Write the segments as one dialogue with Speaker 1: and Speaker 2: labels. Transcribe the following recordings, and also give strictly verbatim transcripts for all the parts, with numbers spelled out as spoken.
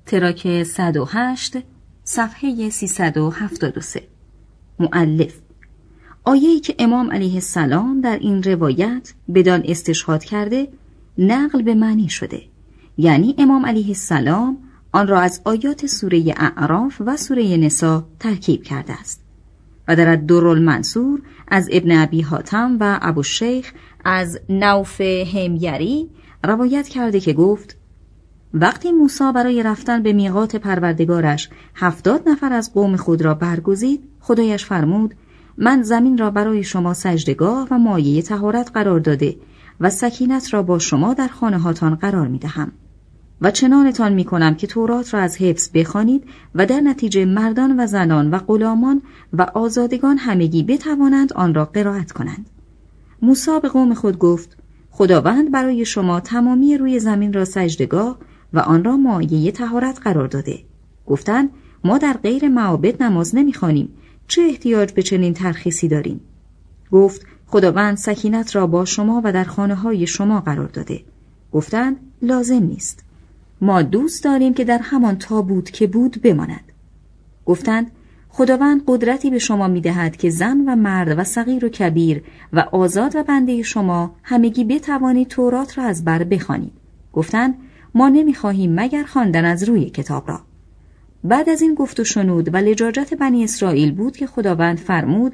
Speaker 1: تراک صد و هشت صفحه سیصد و هفتاد و سه. مؤلف: آیه‌ای که امام علیه السلام در این روایت بدان استشهاد کرده نقل به معنی شده، یعنی امام علیه السلام آن را از آیات سوره اعراف و سوره نساء ترکیب کرده است. و در الدرالمنصور از ابن ابی حاتم و ابوالشیخ از نوف حمیری روایت کرده که گفت: وقتی موسی برای رفتن به میقات پروردگارش هفتاد نفر از قوم خود را برگزید، خدایش فرمود: من زمین را برای شما سجدگاه و مایه طهارت قرار داده و سکینت را با شما در خانه‌هاتان قرار می دهم و چنانتان می کنم که تورات را از حفظ بخوانید و در نتیجه مردان و زنان و غلامان و آزادگان همگی بتوانند آن را قرائت کنند. موسی به قوم خود گفت: خداوند برای شما تمامی روی زمین را سجدگاه و آن را مایه طهارت قرار داده. گفتند: ما در غیر معابد نماز نمی‌خوانیم، چه احتیاج به چنین ترخیصی داریم؟ گفت: خداوند سکینت را با شما و در خانه‌های شما قرار داده. گفتند: لازم نیست، ما دوست داریم که در همان تابوت که بود بماند. گفتند: خداوند قدرتی به شما می‌دهد که زن و مرد و صغیر و کبیر و آزاد و بنده شما همگی بتوانید تورات را از بر بخوانید. گفتند: ما نمی‌خواهیم مگر خواندن از روی کتاب را. بعد از این گفت و شنود و لجاجت بنی اسرائیل بود که خداوند فرمود: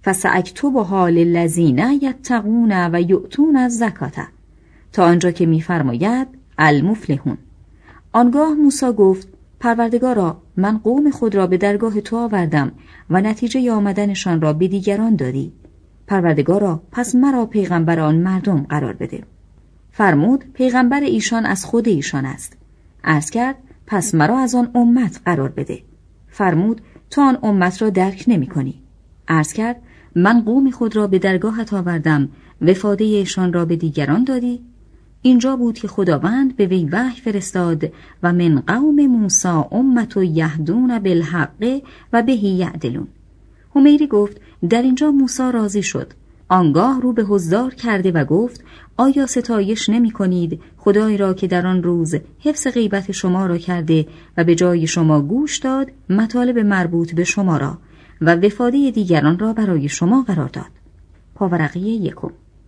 Speaker 1: فسأکتبها للذین یتقون و یؤتون الزکاة، تا آنجا که می‌فرماید المفلحون. آنگاه موسی گفت: پروردگارا، من قوم خود را به درگاه تو آوردم و نتیجه آمدنشان را به دیگران دادی. پروردگارا، پس مرا پیغمبر آن مردم قرار بده. فرمود: پیغمبر ایشان از خود ایشان است. عرض کرد: پس مرا از آن امت قرار بده. فرمود: تو آن امت را درک نمی کنی. عرض کرد: من قوم خود را به درگاهت آوردم، وفاده ایشان را به دیگران دادی. اینجا بود که خداوند به وی وحی فرستاد: و من قوم موسی امة یهدون بالحق و به یعدلون. حمیری گفت: در اینجا موسی راضی شد. آنگاه رو به حضار کرده و گفت: آیا ستایش نمی کنید خدای را که در آن روز حفظ غیبت شما را کرده و به جای شما گوش داد مطالب مربوط به شما را و وفاده دیگران را برای شما قرار داد. پاورقی یکم.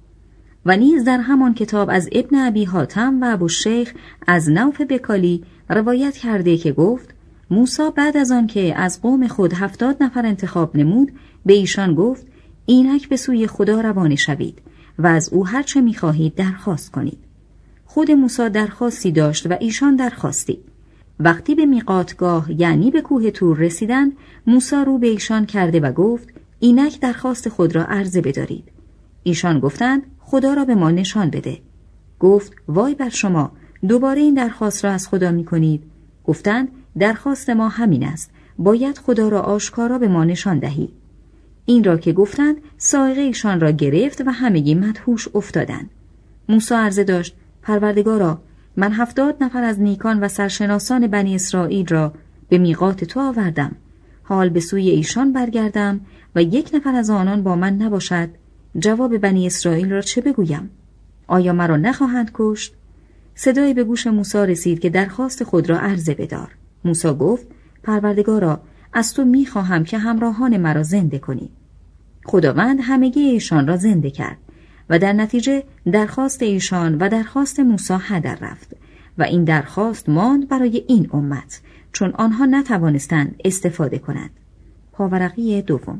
Speaker 1: و نیز در همان کتاب از ابن ابی حاتم و ابوالشیخ از نوف بکالی روایت کرده که گفت: موسی بعد از آن که از قوم خود هفتاد نفر انتخاب نمود به ایشان گفت: اینک به سوی خدا روانه شوید و از او هر چه می‌خواهید درخواست کنید. خود موسی درخواستی داشت و ایشان درخواستی. وقتی به میقاتگاه یعنی به کوه طور رسیدند، موسی رو به ایشان کرده و گفت: اینک درخواست خود را عرضه بدارید. ایشان گفتند: خدا را به ما نشان بده. گفت: وای بر شما، دوباره این درخواست را از خدا می‌کنید. گفتند: درخواست ما همین است، باید خدا را آشکارا به ما نشان دهی. این را که گفتند صاعقه ایشان را گرفت و همگی مدهوش افتادند. موسی عرضه داشت: پروردگارا، من هفتاد نفر از نیکان و سرشناسان بنی اسرائیل را به میقات تو آوردم، حال به سوی ایشان برگردم و یک نفر از آنان با من نباشد، جواب بنی اسرائیل را چه بگویم؟ آیا مرا نخواهند کشت؟ صدایی به گوش موسی رسید که درخواست خود را عرضه بدار. موسی گفت: پروردگارا، از تو می‌خواهم که همراهان مرا زنده کنی. خداوند همگی ایشان را زنده کرد و در نتیجه درخواست ایشان و درخواست موسی هدر رفت و این درخواست ماند برای این امت، چون آنها نتوانستند استفاده کنند. پاورقی دوم.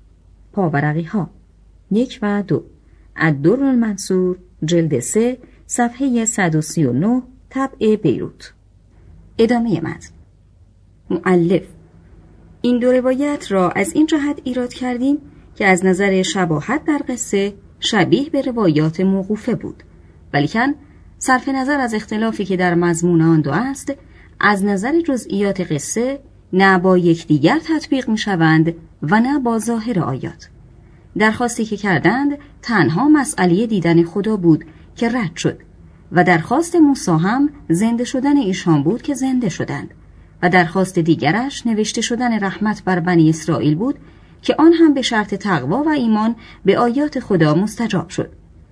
Speaker 1: پاورقی ها یک و دو. الدرالمنصور جلد سه صفحه صد و سی و نه طبع بیروت. ادامه متن. مؤلف: این دو روایت را از این جهت ایراد کردیم که از نظر شباهت در قصه شبیه به روایات موقوفه بود، ولیکن صرف نظر از اختلافی که در مضمون آن دو است، از نظر جزئیات قصه نه با یکدیگر تطبیق می شوند و نه با ظاهر آیات. درخواستی که کردند تنها مسئله دیدن خدا بود که رد شد و درخواست موسی هم زنده شدن ایشان بود که زنده شدند و درخواست دیگرش نوشته شدن رحمت بر بنی اسرائیل بود که آن هم به شرط تقوا و ایمان به آیات خدا مستجاب شد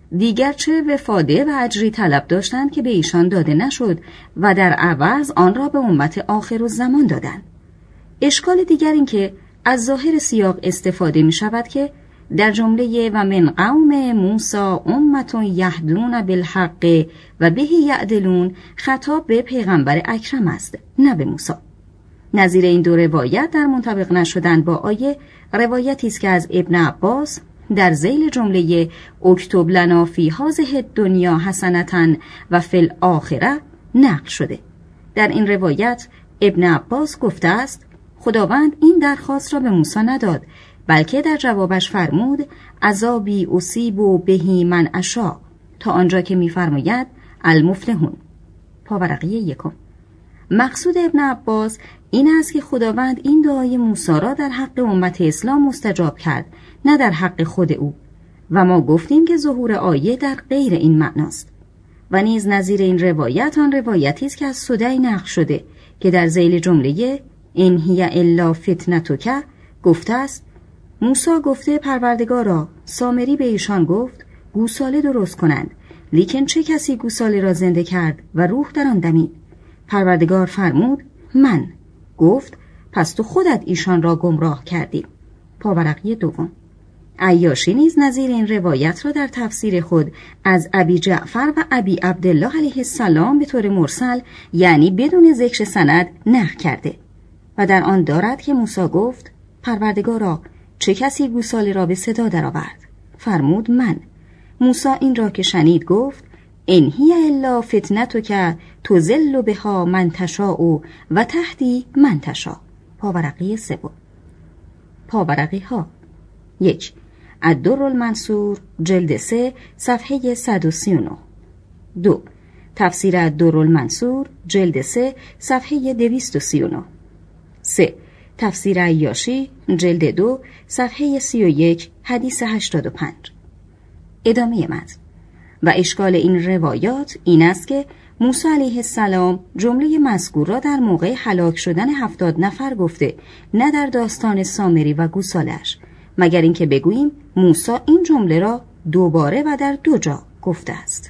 Speaker 1: دیگر چه وفاده و اجری طلب داشتند که به ایشان داده نشد و در عوض آن را به امت آخرالزمان دادند. اشکال دیگر این که از ظاهر سیاق استفاده می شود که در جمله و من قوم موسی امة یهدون بالحق و به یعدلون خطاب به پیغمبر اکرم است، نه به موسی. نظیر این دو روایت در منطبق نشدن با آیه روایتی است که از ابن عباس در ذیل جمله اکتب لنا فی هذه الدنیا حسنة و فی الاخره نقل شده. در این روایت ابن عباس گفته است خداوند این درخواست را به موسی نداد، بلکه در جوابش فرمود عذابی اصیب و بهی من اشاء، تا آنجا که می‌فرماید المفلحون. پاورقی یکم. مقصود ابن عباس این است که خداوند این دعای موسی را در حق امت اسلام مستجاب کرد، نه در حق خود او، و ما گفتیم که ظهور آیه در غیر این معناست. و نیز نظیر این روایت آن روایتی است که از سدی نقل شده که در ذیل جمله ان هی الا فتنتک گفته است موسی گفته پروردگارا، سامری به ایشان گفت گوساله درست کنند، لیکن چه کسی گوساله را زنده کرد و روح در آن دمید؟ پروردگار فرمود من. گفت پس تو خودت ایشان را گمراه کردی. پاورقی دوم. عیاشی نیز نظیر این روایت را در تفسیر خود از ابی جعفر و ابی عبدالله علیه السلام به طور مرسل، یعنی بدون ذکر سند، نقل کرده و در آن دارد که موسی گفت پروردگارا، چه کسی گوساله را به صدا درآورد؟ فرمود من. موسی این را که شنید گفت ان هی الا فتنتک تضل بها من تشاء و تهدی من تشاء. پاورقی سوم. پاورقی ها. یک. الدر المنصور جلد سه صفحه صد و سی و نه. دو. تفسیر الدر المنصور جلد سه صفحه دویست و سی و نه. سه. تفسیر عیاشی جلد دو صفحه سی و یک حدیث هشتاد و پنج. ادامه متن. و اشکال این روایات این است که موسی علیه السلام جمله مذکور را در موقع هلاک شدن هفتاد نفر گفته، نه در داستان سامری و گوسالش، مگر اینکه بگوییم موسی این جمله را دوباره و در دو جا گفته است.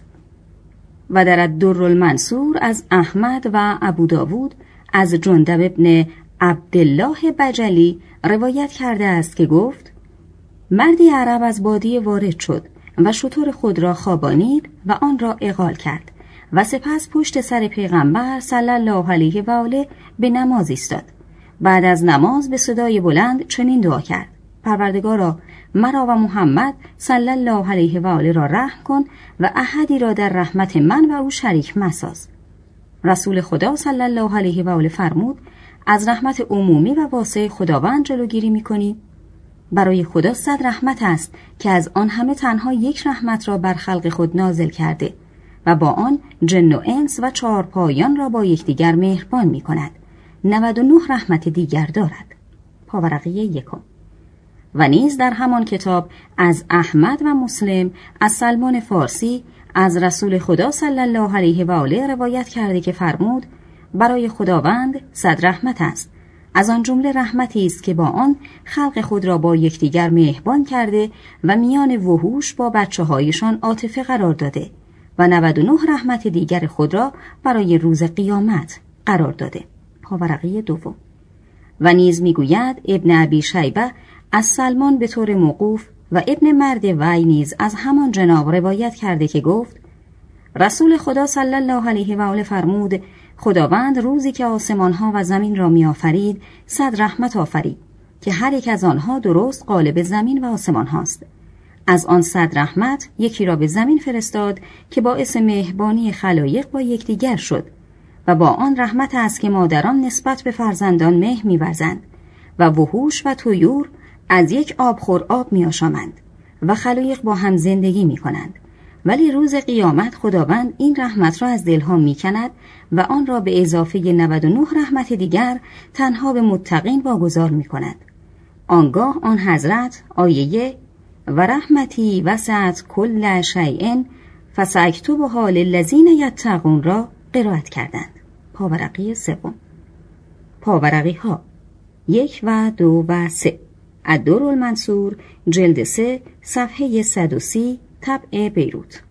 Speaker 1: و در الدر المنصور از احمد و ابو داود از جندب ابن عبدالله بجلی روایت کرده است که گفت مردی عرب از بادیه وارد شد و شتر خود را خوابانید و آن را اغال کرد و سپس پشت سر پیغمبر صلی الله علیه و آله به نماز ایستاد. بعد از نماز به صدای بلند چنین دعا کرد: پروردگارا، مرا و محمد صلی الله علیه و آله را رحم کن و احدی را در رحمت من و او شریک مساز. رسول خدا صلی الله علیه و آله فرمود: از رحمت عمومی و واسع خداوند جلوگیری می‌کنی؟ برای خدا صد رحمت است که از آن همه تنها یک رحمت را بر خلق خود نازل کرده و با آن جن و انس و چهارپایان را با یکدیگر مهربان می‌کند. نود و نه رحمت دیگر دارد. پاورقی یکم. و نیز در همان کتاب از احمد و مسلم از سلمان فارسی از رسول خدا صلی الله علیه و آله روایت کرده که فرمود: برای خداوند صد رحمت است، از آن جمله رحمتی است که با آن خلق خود را با یکدیگر مهربان کرده و میان وحوش با بچه‌هایشان عاطفه قرار داده و نود و نه رحمت دیگر خود را برای روز قیامت قرار داده. پاورقی دوم. و نیز میگوید ابن ابی شیبه از سلمان به طور موقوف و ابن مرد وی نیز از همان جناب روایت کرده که گفت: رسول خدا صلی الله علیه و آله فرمود: خداوند روزی که آسمانها و زمین را می آفرید صد رحمت آفرید که هر یک از آنها درست قالب زمین و آسمان هاست. از آن صد رحمت یکی را به زمین فرستاد که باعث مهربانی خلایق با یکدیگر شد و با آن رحمت است که مادران نسبت به فرزندان مهر می‌ورزند و وحوش و طیور از یک آبخور آب می‌آشامند و خلایق با هم زندگی می‌کنند. ولی روز قیامت خداوند این رحمت را از دلها می‌کند و آن را به اضافه نود و نه رحمت دیگر تنها به متقین واگذار می‌کند. آنگاه آن حضرت آیه و رحمتی وسعت کل شیء فساکتبها للذین یتقون را قرائت کردند. پاورقی سوم. پاورقی ها یک و دو و سه. الدر المنصور جلد سه صفحه صد و سی طبع بیروت.